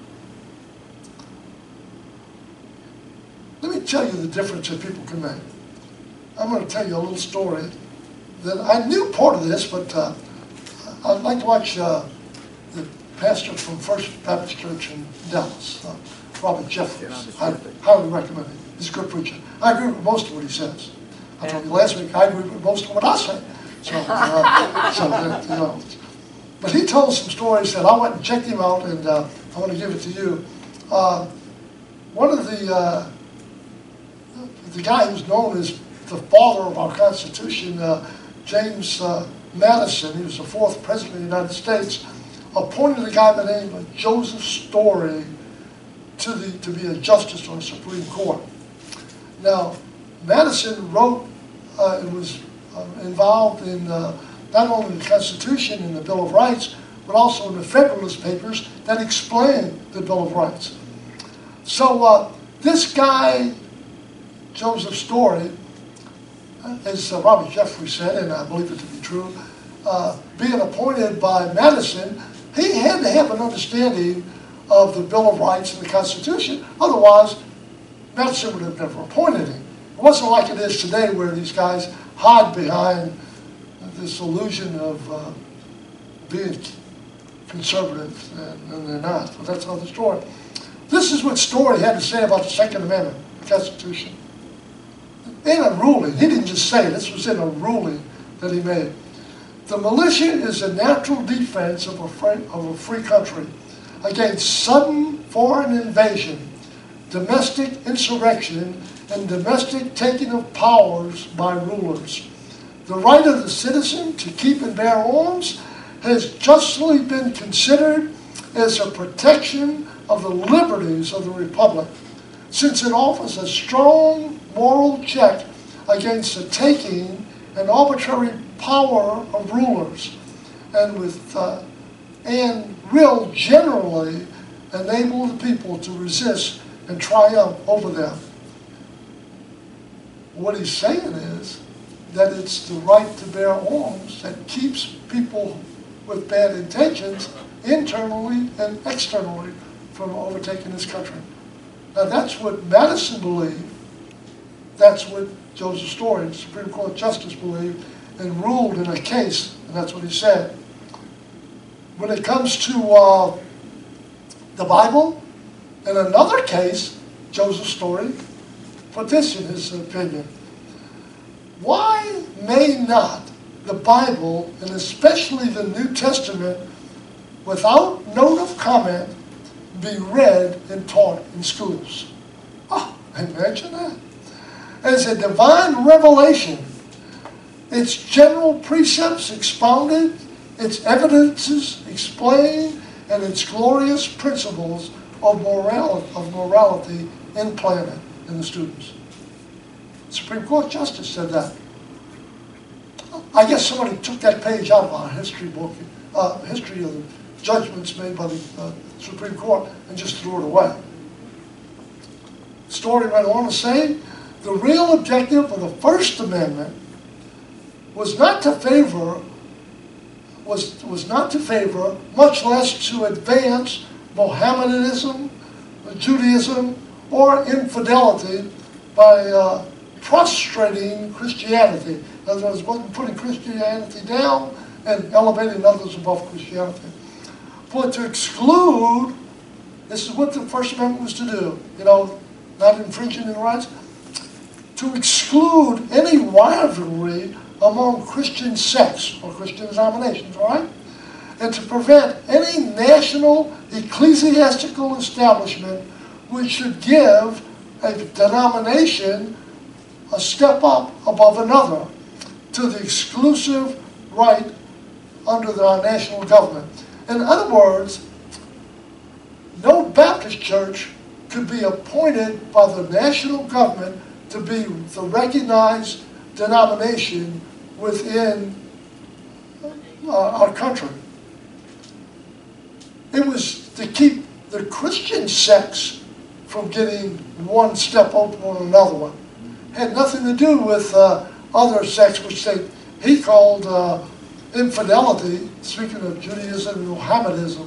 Let me tell you the difference that people can make. I'm going to tell you a little story that I knew part of this, but uh, I'd like to watch uh, the pastor from First Baptist Church in Dallas, uh, Robert Jeffries. I highly recommend it. He's a good preacher. I agree with most of what he says. I told you last week I agree with most of what I say. So, uh, so that, you know. But he told some stories that I went and checked him out, and uh, I want to give it to you. Uh, one of the uh, the guy who's known as the father of our Constitution, uh, James uh, Madison, he was the fourth president of the United States, appointed a guy by the name of Joseph Story to, the, to be a justice on the Supreme Court. Now, Madison wrote uh, and was uh, involved in uh, not only the Constitution and the Bill of Rights, but also in the Federalist Papers that explain the Bill of Rights. So uh, this guy, Joseph Story, as uh, Robert Jeffries said, and I believe it to be true, uh, being appointed by Madison, he had to have an understanding of the Bill of Rights and the Constitution. Otherwise, Madison would have never appointed him. It wasn't like it is today where these guys hide behind this illusion of uh, being conservative, and, and they're not. But that's another story. This is what Story had to say about the Second Amendment, the Constitution. In a ruling, he didn't just say it, this was in a ruling that he made. The militia is a natural defense of a free, of a free country against sudden foreign invasion, domestic insurrection, and domestic taking of powers by rulers. The right of the citizen to keep and bear arms has justly been considered as a protection of the liberties of the Republic, since it offers a strong moral check against the taking and arbitrary power of rulers, and with uh, and will generally enable the people to resist and triumph over them. What he's saying is that it's the right to bear arms that keeps people with bad intentions internally and externally from overtaking this country. Now that's what Madison believed. That's what Joseph Story, the Supreme Court Justice, believed and ruled in a case, and that's what he said. When it comes to uh, the Bible, in another case, Joseph Story put this in his opinion. Why may not the Bible, and especially the New Testament, without note of comment, be read and taught in schools? Oh, imagine that. As a divine revelation, its general precepts expounded, its evidences explained, and its glorious principles of morality, of morality implanted in the students. Supreme Court Justice said that. I guess somebody took that page out of our history book, uh, history of the judgments made by the uh, Supreme Court, and just threw it away. Story went on to say, the real objective of the First Amendment was not to favor, was, was not to favor, much less to advance Mohammedanism, Judaism, or infidelity by uh, prostrating Christianity. In other words, wasn't putting Christianity down and elevating others above Christianity. But to exclude, this is what the First Amendment was to do, you know, not infringing any rights, to exclude any rivalry among Christian sects or Christian denominations, all right? And to prevent any national ecclesiastical establishment which should give a denomination a step up above another to the exclusive right under the, our national government. In other words, no Baptist church could be appointed by the national government to be the recognized denomination within uh, our country. It was to keep the Christian sects from getting one step over on another one. Had nothing to do with uh, other sects, which they, he called uh, infidelity, speaking of Judaism and Mohammedanism.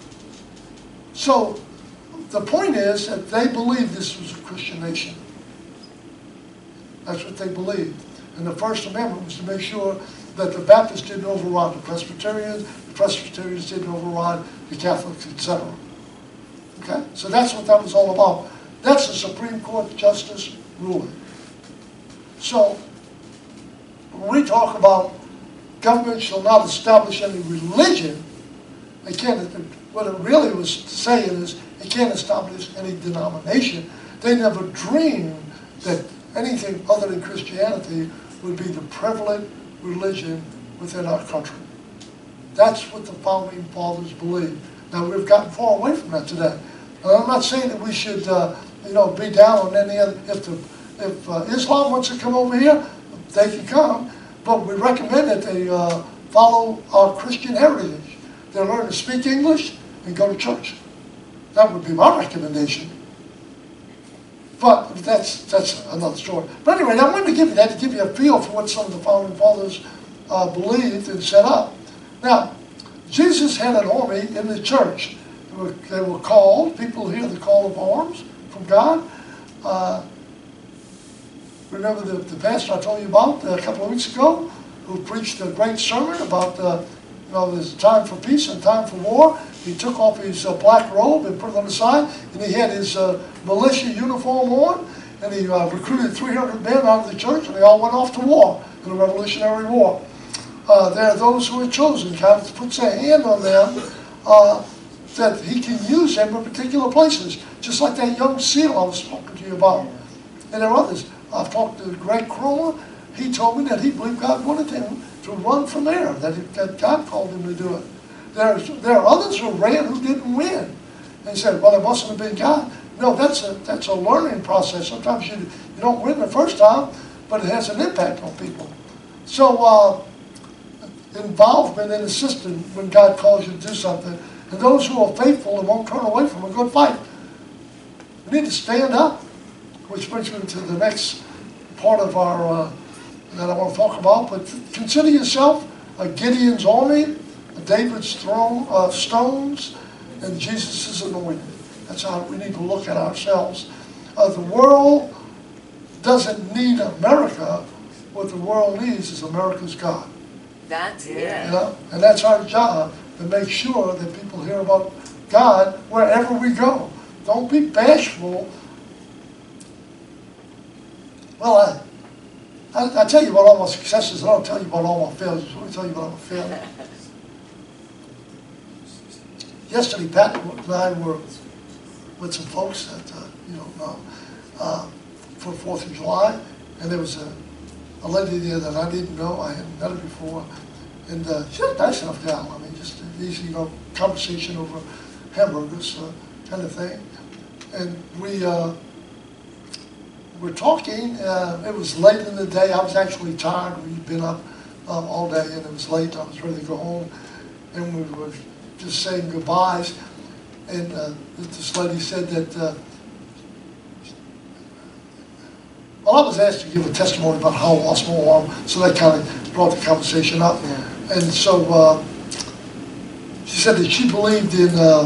So the point is that they believed this was a Christian nation. That's what they believed. And the First Amendment was to make sure that the Baptists didn't override the Presbyterians, the Presbyterians didn't override the Catholics, et cetera. Okay? So that's what that was all about. That's the Supreme Court Justice ruling. So, when we talk about government shall not establish any religion, it can't, what it really was saying is it can't establish any denomination. They never dreamed that anything other than Christianity would be the prevalent religion within our country. That's what the Founding Fathers believed. Now, we've gotten far away from that today. And I'm not saying that we should, uh, you know, be down on any other. If the if uh, Islam wants to come over here, they can come. But we recommend that they uh, follow our Christian heritage. They learn to speak English and go to church. That would be my recommendation. But that's that's another story. But anyway, I wanted to give you that to give you a feel for what some of the Founding Fathers uh, believed and set up. Now, Jesus had an army in the church. They were, they were called, people hear the call of arms from God. Uh, remember the, the pastor I told you about a couple of weeks ago, who preached a great sermon about, uh, you know, there's a time for peace and time for war. He took off his uh, black robe and put it on the side, and he had his uh, militia uniform on, and he uh, recruited three hundred men out of the church, and they all went off to war, in the Revolutionary War. Uh, there are those who are chosen. God puts a hand on them uh, that he can use them in particular places, just like that young SEAL I was talking to you about. And there are others. I've talked to Greg Cromer. He told me that he believed God wanted him to to run for mayor, that, it, that God called him to do it. There's, there are others who ran who didn't win. And he said, well, it mustn't have been God. No, that's a, that's a learning process. Sometimes you, you don't win the first time, but it has an impact on people. So uh, involvement and assistance when God calls you to do something. And those who are faithful and won't turn away from a good fight. We need to stand up, which brings me to the next part of our, uh, that I want to talk about. But consider yourself a Gideon's army, a David's throne, uh, stones, and Jesus' anointed. That's how we need to look at ourselves. Uh, the world doesn't need America. What the world needs is America's God. That's it. You know? And that's our job, to make sure that people hear about God wherever we go. Don't be bashful. Well, I, I, I tell you about all my successes, and I don't tell you about all my failures. Let me tell you about my failures. Yesterday, Pat and I were with some folks that uh, you don't know uh, for fourth of July, and there was a, a lady there that I didn't know. I hadn't met her before, and uh, she's a nice enough gal. I mean, just an easy, you know, conversation over hamburgers, uh, kind of thing. And we uh, were talking. Uh, it was late in the day. I was actually tired. We'd been up um, all day, and it was late. I was ready to go home, and we were just saying goodbyes. And uh, this lady said that, uh, well, I was asked to give a testimony about how I lost my arm, so that kind of brought the conversation up. Yeah. And so uh, she said that she believed in, uh,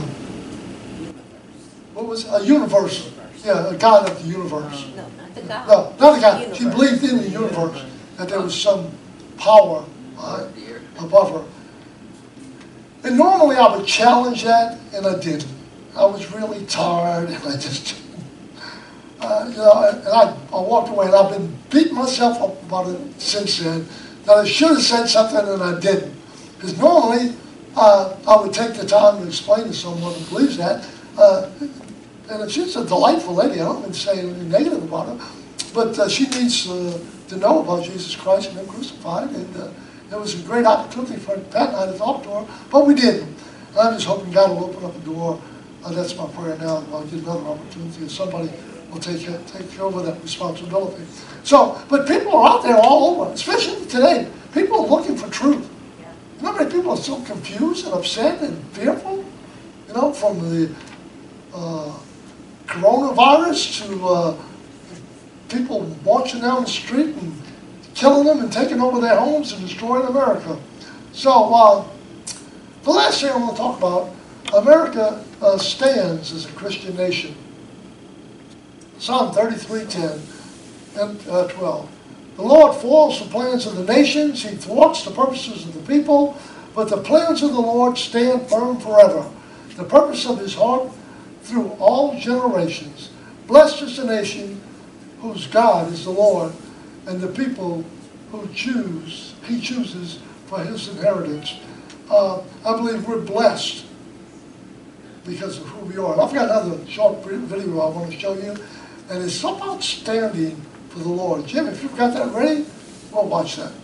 what was it? A universe. Yeah, a God of the universe. No, not the God. No, not a God. Universe. She believed in the universe, that there was some power uh, above her. And normally I would challenge that, and I didn't. I was really tired, and I just, uh, you know, and I, I walked away, and I've been beating myself up about it since then, that I should have said something, and I didn't. Because normally uh, I would take the time to explain to someone who believes that, uh, and she's a delightful lady. I don't mean to say anything negative about her, but uh, she needs uh, to know about Jesus Christ and Him crucified, and uh, it was a great opportunity for Pat and I to talk to her, but we didn't. And I'm just hoping God will open up a door. Uh, that's my prayer now. I'll get another opportunity, and somebody will take take over that responsibility. So, but people are out there all over, especially today. People are looking for truth. Yeah. You know how many people are so confused and upset and fearful? You know, from the uh, coronavirus to uh, people marching down the street and killing them and taking over their homes and destroying America. So, uh, the last thing I want to talk about, America uh, stands as a Christian nation. Psalm thirty-three, ten and uh, twelve. The Lord foils the plans of the nations, He thwarts the purposes of the people, but the plans of the Lord stand firm forever. The purpose of His heart through all generations. Blessed is the nation whose God is the Lord, and the people who choose, He chooses for His inheritance. Uh, I believe we're blessed because of who we are. And I've got another short video I want to show you, and it's so outstanding for the Lord. Jim, if you've got that ready, we'll watch that.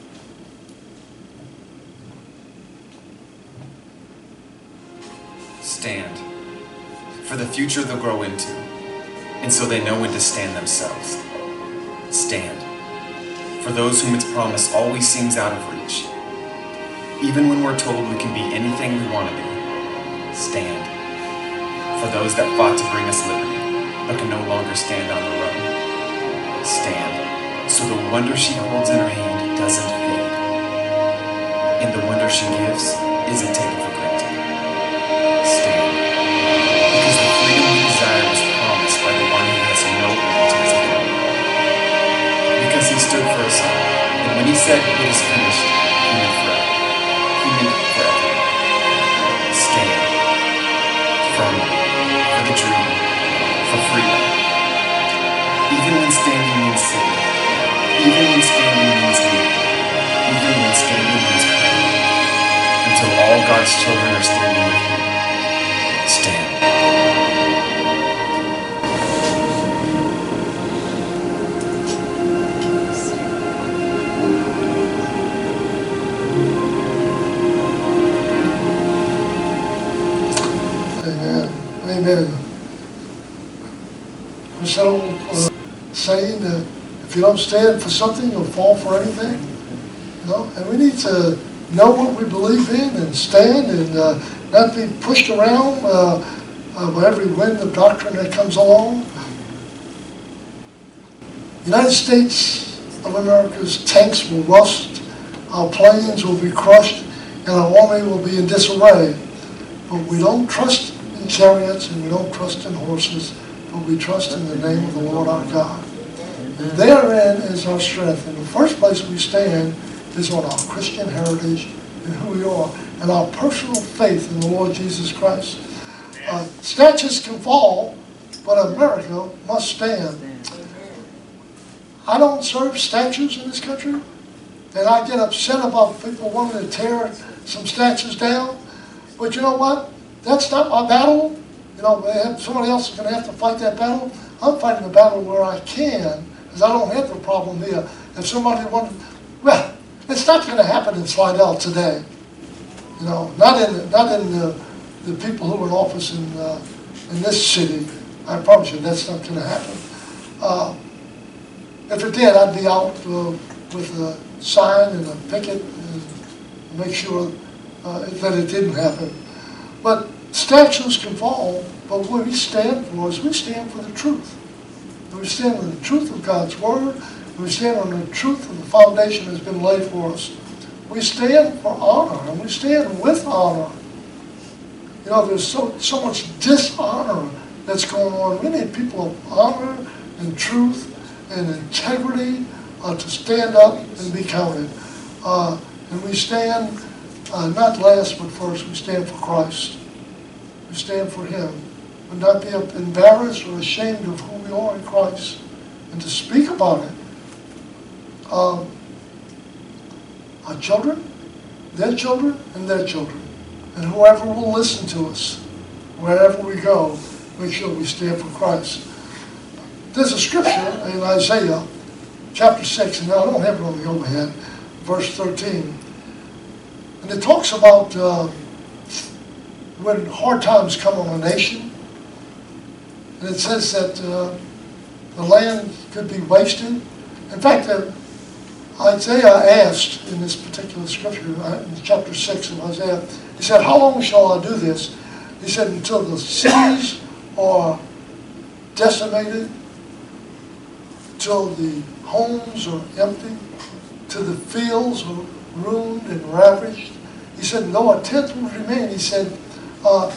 Stand, for the future they'll grow into, and so they know when to stand themselves. Stand, for those whom its promise always seems out of reach. Even when we're told we can be anything we want to be. Stand, for those that fought to bring us liberty, but can no longer stand on their own. Stand, so the wonder she holds in her hand doesn't fade, and the wonder she gives isn't taken for granted. Stand, because the freedom we desire was promised by the one who has no end to his glory. Because he stood for us all, and when he said it is finished, he meant forever. He meant forever. Stand, firmly, for the dream, for freedom. Even when standing means sitting, even when standing means leaving, even when standing means praying, until all God's children are standing with Him. Stand. Amen. There's that old uh, saying that if you don't stand for something, you'll fall for anything. You know? And we need to know what we believe in and stand and uh, not be pushed around uh, uh, by every wind of doctrine that comes along. The United States of America's tanks will rust, our planes will be crushed, and our army will be in disarray. But we don't trust in chariots and we don't trust in horses, but we trust in the name of the Lord our God. And therein is our strength. In the first place we stand is on our Christian heritage and who we are, and our personal faith in the Lord Jesus Christ. Uh, statues can fall, but America must stand. I don't serve statues in this country, and I get upset about people wanting to tear some statues down. But you know what? That's not my battle. You know, somebody else is going to have to fight that battle. I'm fighting the battle where I can, because I don't have the problem here. If somebody wanted, well, it's not going to happen in Slidell today. You know, not in the, not in the, the people who are in office in uh, in this city. I promise you, that's not going to happen. Uh, if it did, I'd be out uh, with a sign and a picket and make sure uh, that it didn't happen. But statues can fall, but what we stand for is we stand for the truth. We stand on the truth of God's Word. We stand on the truth of the foundation that's been laid for us. We stand for honor, and we stand with honor. You know, there's so, so much dishonor that's going on. We need people of honor and truth and integrity uh, to stand up and be counted. Uh, and we stand, uh, not last but first, we stand for Christ. We stand for Him. And not be embarrassed or ashamed of who we are in Christ. And to speak about it. Um, our children, their children, and their children. And whoever will listen to us, wherever we go, make sure we stand for Christ. There's a scripture in Isaiah chapter six, and I don't have it on the overhead, verse thirteen. And it talks about uh, when hard times come on a nation. And it says that uh, the land could be wasted. In fact, uh, Isaiah asked in this particular scripture, in chapter six of Isaiah, he said, how long shall I do this? He said, until the cities are decimated, till the homes are empty, till the fields are ruined and ravaged. He said, though a tenth will remain, he said, uh,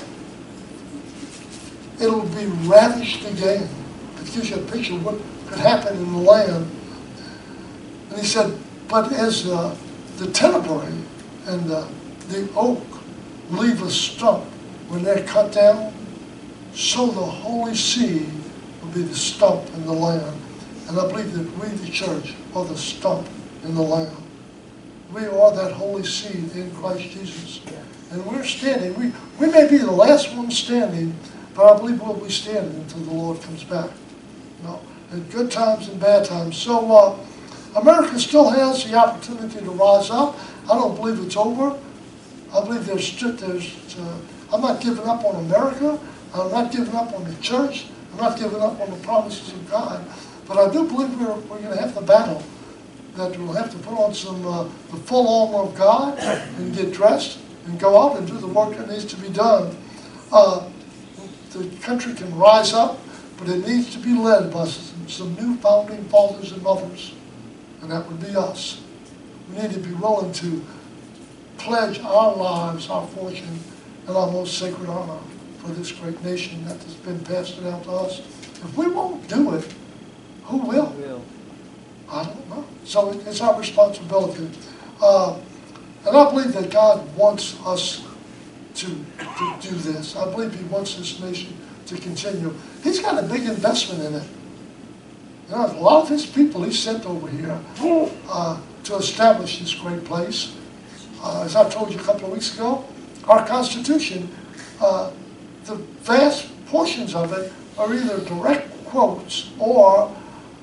it'll be ravished again. It gives you a picture of what could happen in the land. And he said, but as uh, the tenebrae and uh, the oak leave a stump when they're cut down, so the holy seed will be the stump in the land. And I believe that we, the church, are the stump in the land. We are that holy seed in Christ Jesus. And we're standing. We, we may be the last one standing, but I believe we'll be standing until the Lord comes back. You know, in good times and bad times. So uh, America still has the opportunity to rise up. I don't believe it's over. I believe there's, there's uh, I'm not giving up on America. I'm not giving up on the church. I'm not giving up on the promises of God. But I do believe we're, we're going to have to battle. That we'll have to put on some uh, the full armor of God and get dressed and go out and do the work that needs to be done. Uh, the country can rise up, but it needs to be led by some, some new founding fathers and mothers. And that would be us. We need to be willing to pledge our lives, our fortune, and our most sacred honor for this great nation that has been passed down to us. If we won't do it, who will? Who will? I don't know. So it's our responsibility. Uh, and I believe that God wants us to, to do this. I believe He wants this nation to continue. He's got a big investment in it. You know, a lot of His people He sent over here uh, to establish this great place. Uh, as I told you a couple of weeks ago, our Constitution, uh, the vast portions of it are either direct quotes or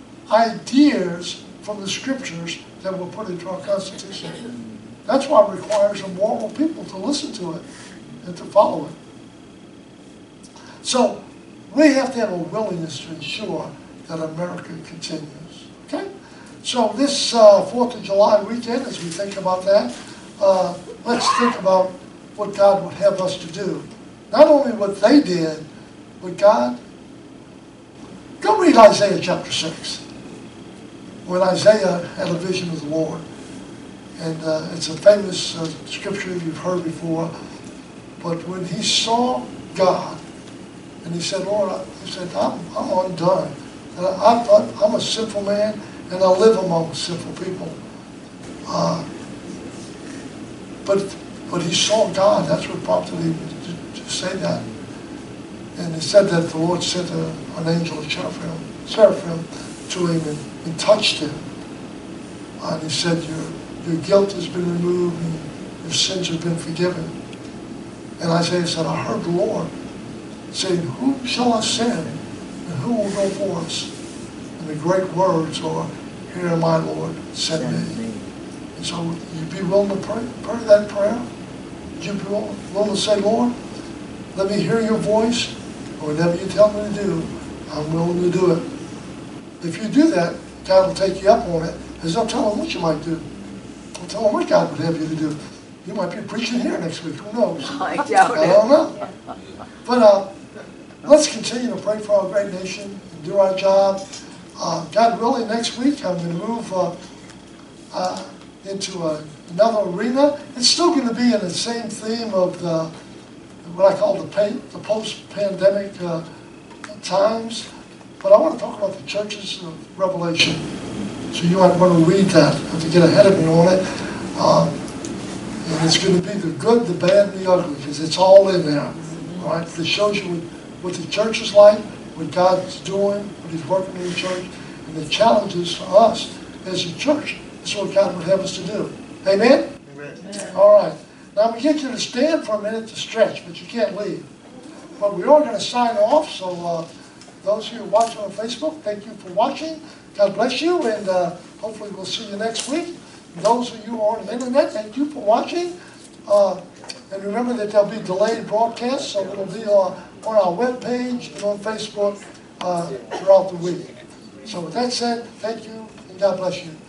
ideas from the Scriptures that were put into our Constitution. That's why it requires a moral people to listen to it and to follow it. So we have to have a willingness to ensure that America continues. Okay? So this uh, fourth of July weekend, as we think about that, uh, let's think about what God would have us to do. Not only what they did, but God, go read Isaiah chapter six. When Isaiah had a vision of the Lord. And uh, it's a famous uh, scripture you've heard before. But when he saw God, and he said, Lord, I, he said, I'm, I'm undone. And I, I thought, I'm a sinful man, and I live among sinful people. Uh, but but he saw God. That's what prompted him to, to say that. And he said that the Lord sent a, an angel of seraphim, seraphim to him and, and touched him. Uh, and he said, your, your guilt has been removed and your sins have been forgiven. And Isaiah said, I heard the Lord saying, who shall I send and who will go for us? And the great words are, here am I, Lord, send me. And so would you be willing to pray, pray that prayer? Would you be willing to say, Lord, let me hear your voice, or whatever you tell me to do, I'm willing to do it. If you do that, God will take you up on it, because don't tell him what you might do. Don't tell him what God would have you to do. You might be preaching here next week, who knows? I doubt I it. don't know. But uh, let's continue to pray for our great nation and do our job. Uh, God willing, next week I'm going to move uh, uh, into uh, another arena. It's still going to be in the same theme of the, what I call the, pay, the post-pandemic uh, times. But I want to talk about the churches of Revelation. So you might want to read that, have to get ahead of me on it. Uh, and it's going to be the good, the bad, and the ugly, because it's all in there. All right? It shows you what, what the church is like, what God's doing, what he's working in the church, and the challenges for us as a church. That's what God would have us to do. Amen? Amen. All right. Now, I'm going to get you to stand for a minute to stretch, but you can't leave. But we are going to sign off, so uh, those of you who are watching on Facebook, thank you for watching. God bless you, and uh, hopefully we'll see you next week. Those of you who are on the internet, thank you for watching. Uh, and remember that there'll be delayed broadcasts, so it'll be uh, on our webpage and on Facebook uh, throughout the week. So with that said, thank you, and God bless you.